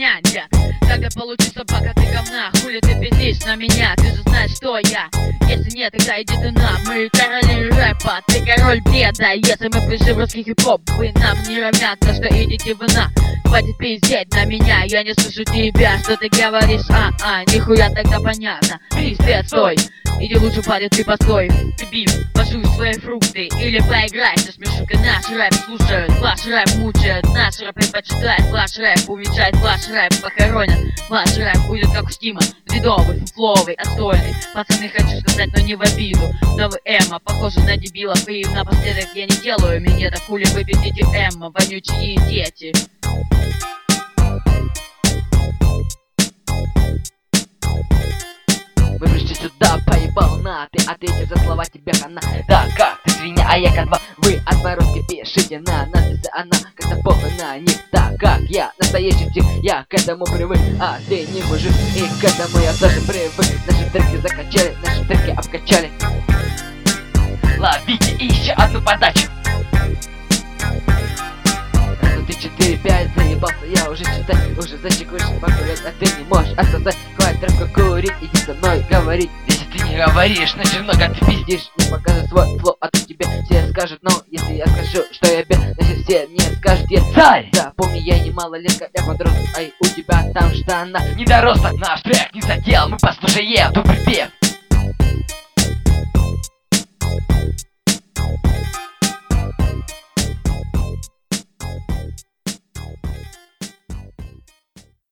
меня нет. Тогда получи собака, ты говна. Хули ты пиздишь на меня, ты же знаешь, что я. Если нет, тогда иди ты на. Мы короли рэпа, ты король бреда. Если мы пришли в русский хип-хоп, вы нам не равнят, так что идите вы на. Хватит пиздеть на меня, я не слышу тебя. Что ты говоришь, нихуя тогда понятно. Пиздец, стой, иди лучше, парень, ты постой. Ты бив, пожуй свои фрукты или поиграй со смешинкой. Наш рэп слушают, ваш рэп мучает. Наш рэп предпочитает, ваш рэп увечает, ваш рэп похоронят. Ваш рэп будет как у Стима, бредовый, фуфловый, отстойный. Пацаны, хочу сказать, но не в обиду. Но вы Эмма, похожи на дебилов. И напоследок я не делаю минета. Хули вы пиздите Эмма, вонючие дети. Вы пришли сюда, поебал на, ты ответишь за слова, тебе хана. Да как ты свинья, а я кадва. Вы отморозки пишите на нас, если она как-то похуй на них. Так как я настоящий псих, я к этому привык, а ты не мужик, и к этому я тоже привык. Наши треки закачали, наши треки обкачали. Ловите еще одну подачу. 4-5, заебался, я уже считаю, уже зачекуешь, покурить, а ты не можешь отсосать. Хватит трубку курить, иди со мной говорить. Если ты не говоришь, значит много ты пиздишь. Не показывай свой флоу, а то тебе все скажут. Но если я скажу, что я бед, значит все мне скажут, я царь. Запомни, я не малолетка, я подросток, ай, у тебя там штана. Недоросток, наш трек не задел, мы послушаем, то припев.